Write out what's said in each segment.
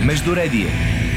Междуредие.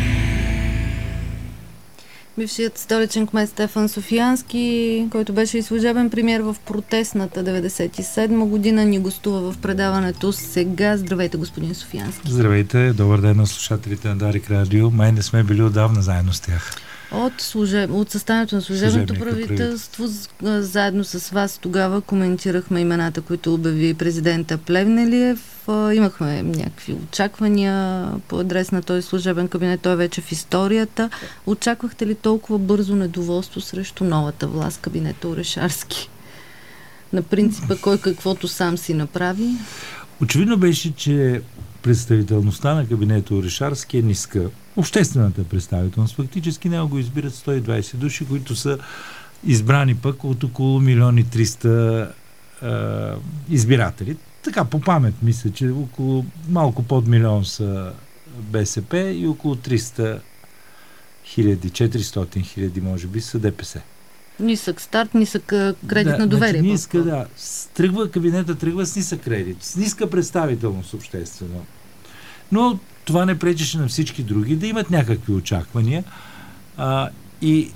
Бившият столичен кмет Стефан Софиянски, който беше и служебен премиер в протестната 97 година, ни гостува в предаването сега. Здравейте, господин Софиянски. Здравейте, добър ден на слушателите на Дарик Радио. Май не сме били отдавна заедно с тях. От съставянето на служебното правителство, заедно с вас тогава коментирахме имената, които обяви президента Плевнелиев. Имахме някакви очаквания по адрес на този служебен кабинет. Той е вече в историята. Очаквахте ли толкова бързо недоволство срещу новата власт, кабинета Орешарски? На принципа кой каквото сам си направи? Очевидно беше, че представителността на кабинета Орешарски е ниска. Обществената представителност. Фактически него го избират 120 души, които са избрани пък от около 1 300 избиратели. Така, по памет мисля, че около малко под милион са БСП и около 300 хиляди, 400 хиляди може би са ДПС. Нисък старт, нисък кредит на доверие. Значи, кабинета тръгва с нисък кредит, с ниска представителност обществено. Но това не пречеше на всички други да имат някакви очаквания. И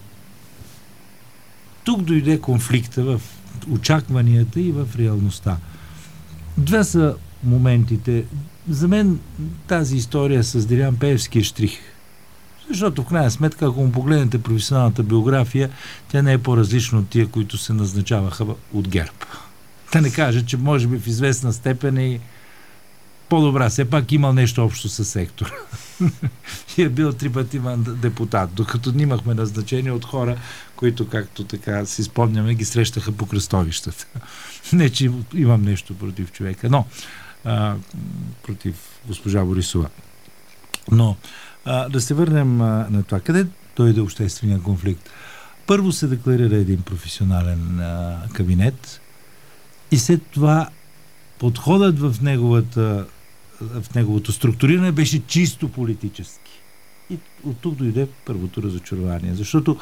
тук дойде конфликта в очакванията и в реалността. Две са моментите. За мен тази история с Делян Пеевски е штрих. Защото в крайна сметка, ако му погледнете професионалната биография, тя не е по-различна от тия, които се назначаваха от ГЕРБ. Да не кажа, че може би в известна степен и по-добра. Все пак имал нещо общо с сектора. И е бил 3 пъти депутат, докато имахме назначение от хора, които, както така си спомняме, ги срещаха по кръстовищата. Не, че имам нещо против човека, но против госпожа Борисова. Но да се върнем на това. Къде дойде обществения конфликт? Първо се декларира един професионален кабинет и след това подходът в неговото структуриране беше чисто политически. И от тук дойде първото разочарование. Защото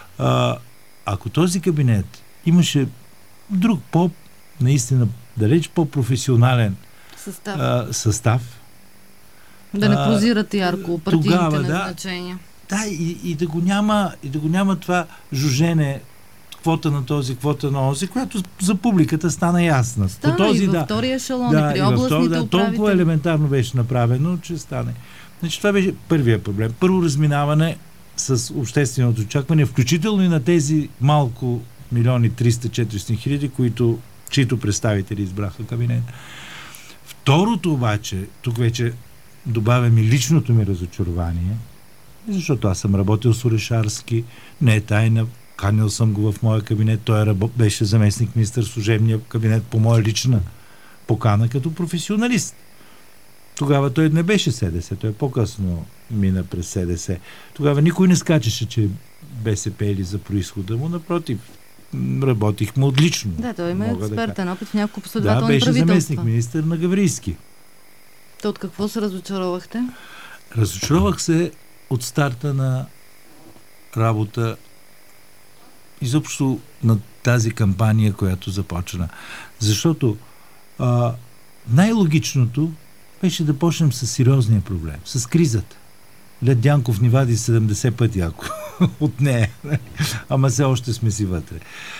ако този кабинет имаше друг наистина далеч по-професионален състав, да не позират ярко партийните назначения. Да, и да го няма това жужене, квота на този, квота на онзи, която за публиката стана ясна. Стана по този, и във втория ешелон, и при областните управители. Толкова елементарно беше направено, че стане. Значи това беше първия проблем. Първо разминаване с общественото очакване, включително и на тези малко 1 300-400 хиляди, чието представители избраха кабинет. Второто обаче, тук вече добавям и личното ми разочарование, защото аз съм работил с Орешарски, не е тайна, канил съм го в моя кабинет, той беше заместник министър в служебния кабинет по моя лична покана като професионалист. Тогава той не беше СДС, той по-късно мина през СДС. Тогава никой не скачаше, че БСП или за произхода му, напротив, работихме отлично. Да, той има експертен опит в няколко последователни правителства. Да, беше заместник министър на Гаврийски. То от какво се разочаровахте? Разочаровах се от старта на работа изобщо на тази кампания, която започна. Защото най-логичното беше да почнем с сериозния проблем, с кризата. Лед Дянков ни вади 70 пъти, ако от нея. Ама все още сме си вътре.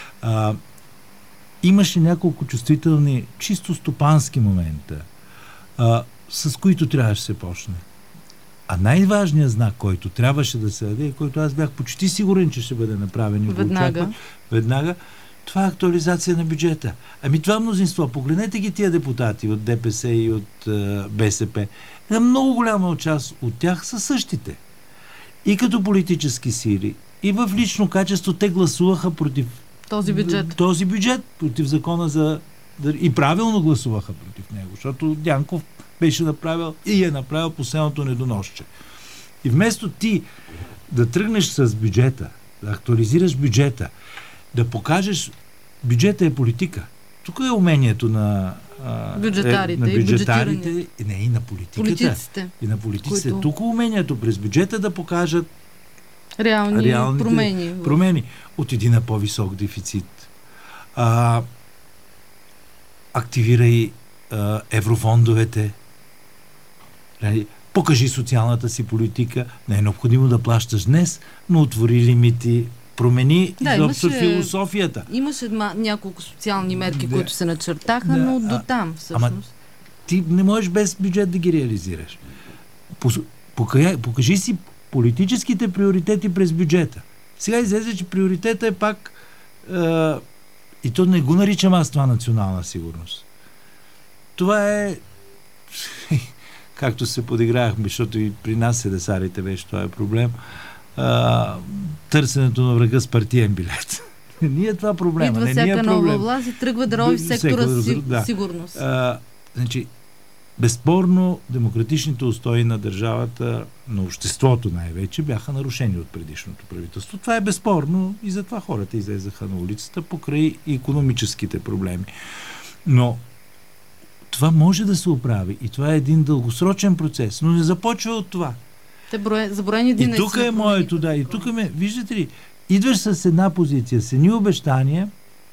Имаше няколко чувствителни, чисто стопански момента, с които трябваше да се почне. А най-важният знак, който трябваше да се даде, и който аз бях почти сигурен, че ще бъде направен веднага, това е актуализация на бюджета. Ами това мнозинство, погледнете ги тия депутати от ДПС и от БСП. Много голяма част от тях са същите. И като политически сили, и в лично качество те гласуваха против този бюджет, против закона и правилно гласуваха против него, защото Дянков беше направил и е направил последното недоносче. И вместо ти да тръгнеш с бюджета, да актуализираш бюджета, да покажеш, бюджета е политика. Тук е умението на бюджетарите и на политиката. И на политиците. Тук е умението през бюджета да покажат реални промени. От един по-висок дефицит. Активирай еврофондовете. Покажи социалната си политика. Не е необходимо да плащаш днес, но отвори лимити, промени изобщо философията. Имаше няколко социални мерки, които се начертаха, но до там всъщност. Ама ти не можеш без бюджет да ги реализираш. Покажи си политическите приоритети през бюджета. Сега излезе, че приоритета е пак и то не го наричам аз това национална сигурност. Това е както се подигравахме, защото и при нас седесарите беше това е проблем, търсенето на врага с партиен билет. Ние това проблема. Идва всяка нова власт и тръгва да рови в сектора сигурност. Значи, безспорно, демократичните устои на държавата, на обществото най-вече, бяха нарушени от предишното правителство. Това е безспорно и затова хората излезаха на улицата покрай икономическите проблеми. Но това може да се оправи и това е един дългосрочен процес, но не започва от това. И тук е моето, да, и тук виждате ли, идваш с една позиция, с едни обещания,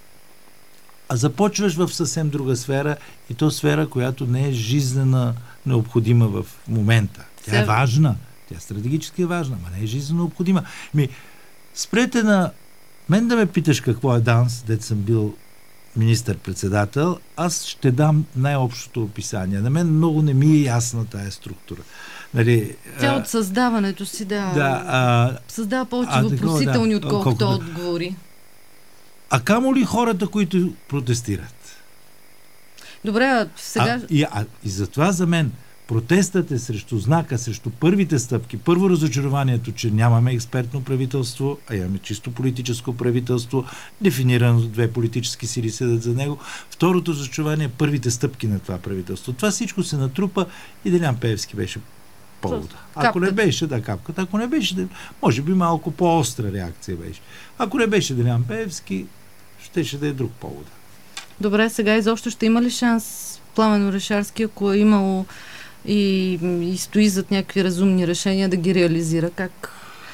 а започваш в съвсем друга сфера и то сфера, която не е жизнена необходима в момента. Тя е важна, тя стратегически е важна, но не е жизнено необходима. Спрете на мен да ме питаш какво е ДАНС, дето съм бил министър-председател, аз ще дам най-общото описание. На мен много не ми е ясна тая структура. Нали, тя от създаването си, създава повече въпросителни, отколкото отговори. А камо ли хората, които протестират? Добре, сега... И затова за мен протестът е срещу знака, срещу първите стъпки. Първо разочарованието, че нямаме експертно правителство, а имаме чисто политическо правителство, дефинирано две политически сили седат за него. Второто разочарование е първите стъпки на това правителство. Това всичко се натрупа и Делян Пеевски беше повода. Ако не беше, капката. Ако не беше, може би малко по-остра реакция беше. Ако не беше Делян Пеевски, щеше да е друг повода. Добре, сега изобщо ще има ли шанс Пламен Орешарски, ако е имало и стои зад някакви разумни решения да ги реализира? Как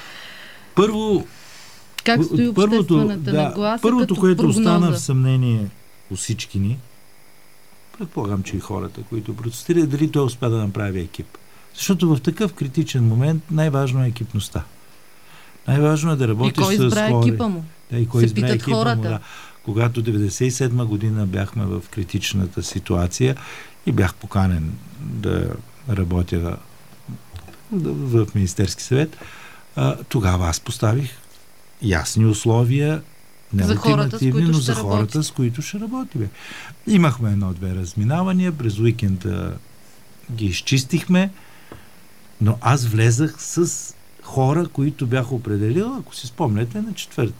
стои обществената нагласа? Първото, което остана в съмнение у всички ни, предполагам, че и хората, които протестират, дали той успя да направи екип. Защото в такъв критичен момент най-важно е екипността. Най-важно е да работиш с хора. И кой избра екипа му? И кой избра екипа хората. Му, да. Когато 1997 година бяхме в критичната ситуация и бях поканен да работя в Министерски съвет, тогава аз поставих ясни условия, не ултимативни, но за хората, с които ще работим. Имахме едно-две разминавания, през уикенда ги изчистихме, но аз влезах с хора, които бях определил, ако си спомняте, на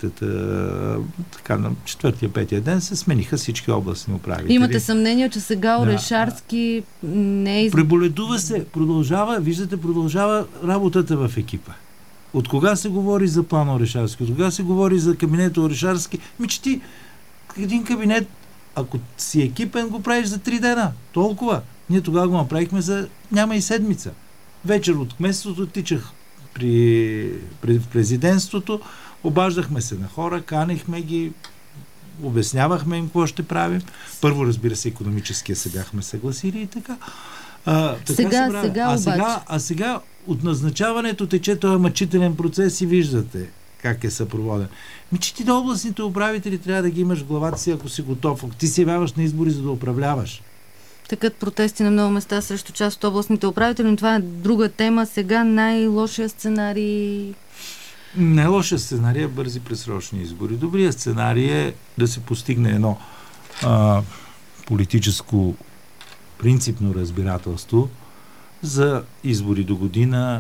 четвъртия, петия ден се смениха всички областни управители. Имате съмнение, че сега Орешарски не е... Преболедува се, продължава работата в екипа. От кога се говори за плана Орешарски? От кога се говори за кабинета Орешарски? Че ти един кабинет, ако си екипен, го правиш за 3 дена. Толкова. Ние тогава го направихме за няма и седмица. Вечер от кметството тичах при президентството, обаждахме се на хора, канихме ги, обяснявахме им какво ще правим. Първо, разбира се, икономическия се бяхме съгласили и така. Сега от назначаването тече този мъчителен процес и виждате как е съпроводен. Че ти до областните управители трябва да ги имаш в главата си, ако си готов. Ако ти се явяваш на избори, за да управляваш. Такът протести на много места срещу част от областните управители, но това е друга тема. Сега най-лошия сценарий... Най-лошия сценарий е бързи предсрочни избори. Добрият сценарий е да се постигне едно политическо принципно разбирателство за избори до година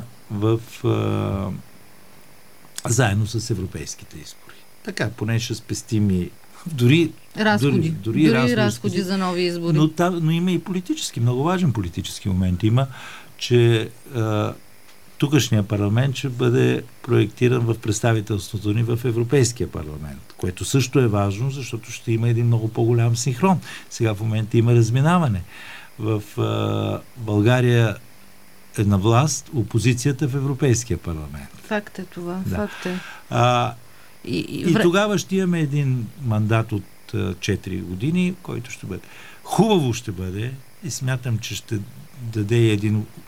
заедно с европейските избори. Така, поне ще спестим и дори разходи за нови избори. Но има и политически, много важен политически момент. Има, че тукашния парламент ще бъде проектиран в представителството ни в Европейския парламент, което също е важно, защото ще има един много по-голям синхрон. Сега в момента има разминаване. В България е на власт опозицията в Европейския парламент. Факт е това. Да. Факт е. И тогава ще имаме един мандат от 4 години, който ще бъде. Хубаво ще бъде и смятам, че ще даде един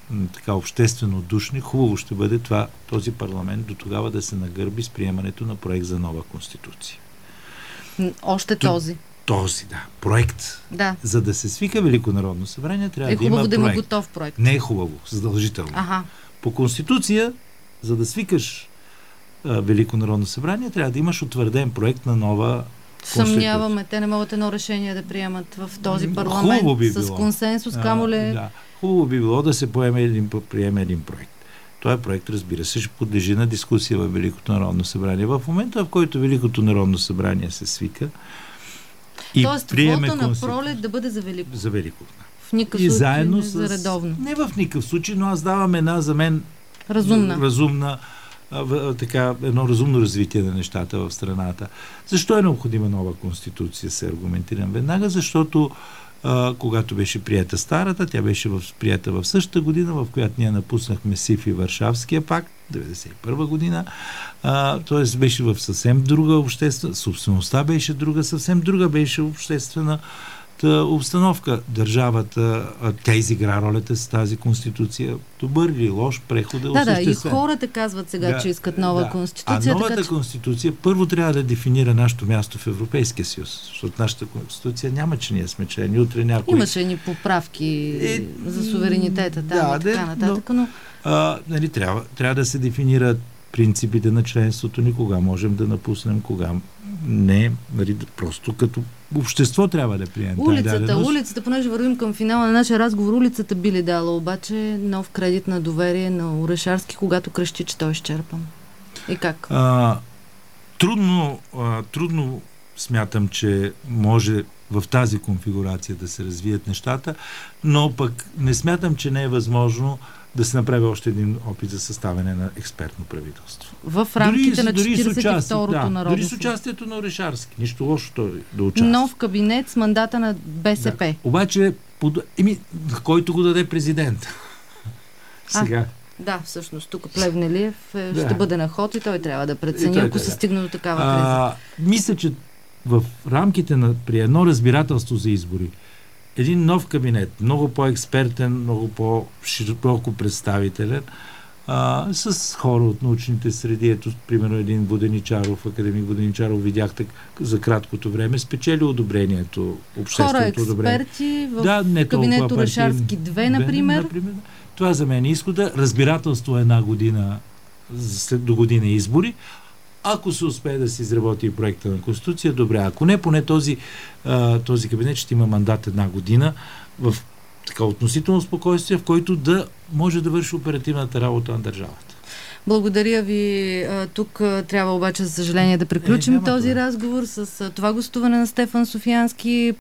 така обществено душни, хубаво ще бъде този парламент до тогава да се нагърби с приемането на проект за нова конституция. Още този. Този, да. Проект. Да. За да се свика Велико народно събрание, трябва да има проект. Е хубаво да има готов проект. Не е хубаво, задължително. Ага. По Конституция, за да свикаш Велико народно събрание, трябва да имаш утвърден проект на нова конституция. Съмняваме, те не могат едно решение да приемат в този парламент с консенсус, камоле. Да. Хубаво би било да се приеме един проект. Този проект, разбира се, ще подлежи на дискусия в Великото народно събрание. В момента, в който Великото народно събрание се свика и тоест, приеме вота на пролет да бъде за Велико. За Велико. В никакъв случай заедно за редовно. Не в никакъв случай, но аз давам една за мен разумна едно разумно развитие на нещата в страната. Защо е необходима нова конституция, се аргументирам веднага, защото когато беше прията старата, тя беше прията в същата година, в която ние напуснахме СИФ и Варшавския пакт, 1991 година. Т.е. беше в съвсем друга обществена, собствеността беше друга, съвсем друга беше обществена обстановка. Държавата, тя изигра ролята с тази конституция. Добър или лош преход е осъществен. И хората казват сега, че искат нова конституция. А новата конституция първо трябва да дефинира нашето място в Европейския съюз. Защото нашата конституция няма, че ние сме члени. Утре някой... Имаше ни поправки за суверенитета там и така нататък, но... Нали, трябва да се дефинират принципите на членството ни, кога можем да напуснем, кога не. Нали, просто като общество трябва да приемем. Улицата, понеже вървим към финала на нашия разговор, улицата би ли дала обаче нов кредит на доверие на Орешарски, когато крещи, че той е изчерпан? И как? Трудно смятам, че може в тази конфигурация да се развият нещата, но пък не смятам, че не е възможно да се направи още един опит за съставяне на експертно правителство. В рамките на 42-то народно. Дори с участието на Орешарски. Нищо лошо той да участва. Нов кабинет с мандата на БСП. Да. Обаче, който го даде президент. Сега. Да, всъщност, тук Плевнелиев ще бъде на ход и той трябва да прецени, ако се стигне до такава криза. Мисля, че в рамките при едно разбирателство за избори, един нов кабинет, много по-експертен, много по-широко представителен, с хора от научните среди. Ето, примерно, един Воденичаров, академик Воденичаров, видяхте за краткото време, спечели одобрението, общественото одобрение. Хора експерти в кабинет Орешарски 2, например. Това за мен е изхода. Разбирателство една година, до година избори. Ако се успее да се изработи и проекта на Конституция, добре. Ако не, поне този кабинет ще има мандат една година в така относително спокойствие, в който да може да върши оперативната работа на държавата. Благодаря ви. Тук трябва обаче, за съжаление, да приключим този разговор с това гостуване на Стефан Софиянски.